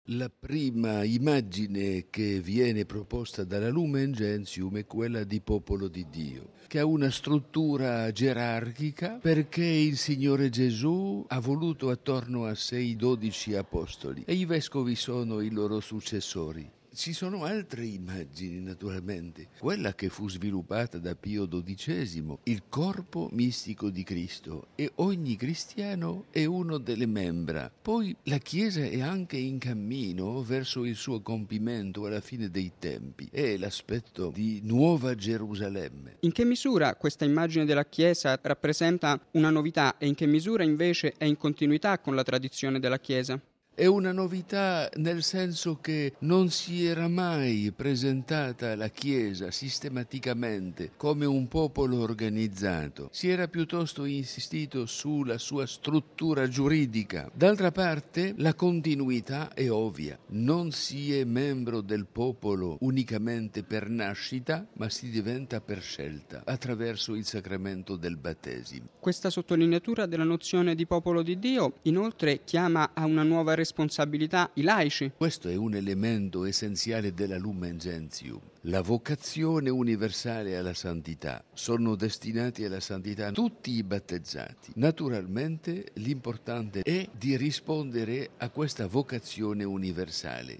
La prima immagine che viene proposta dalla Lumen Gentium è quella di popolo di Dio, che ha una struttura gerarchica perché il Signore Gesù ha voluto attorno a sé i 12 apostoli e i vescovi sono i loro successori. Ci sono altre immagini, naturalmente. Quella che fu sviluppata da Pio XII, il corpo mistico di Cristo, e ogni cristiano è uno delle membra. Poi la Chiesa è anche in cammino verso il suo compimento alla fine dei tempi. È l'aspetto di Nuova Gerusalemme. In che misura questa immagine della Chiesa rappresenta una novità e in che misura invece è in continuità con la tradizione della Chiesa? È una novità nel senso che non si era mai presentata la Chiesa sistematicamente come un popolo organizzato, si era piuttosto insistito sulla sua struttura giuridica. D'altra parte la continuità è ovvia, non si è membro del popolo unicamente per nascita, ma si diventa per scelta attraverso il sacramento del battesimo. Questa sottolineatura della nozione di popolo di Dio inoltre chiama a una nuova responsabilità i laici. Questo è un elemento essenziale della Lumen Gentium. La vocazione universale alla santità. Sono destinati alla santità tutti i battezzati. Naturalmente l'importante è di rispondere a questa vocazione universale.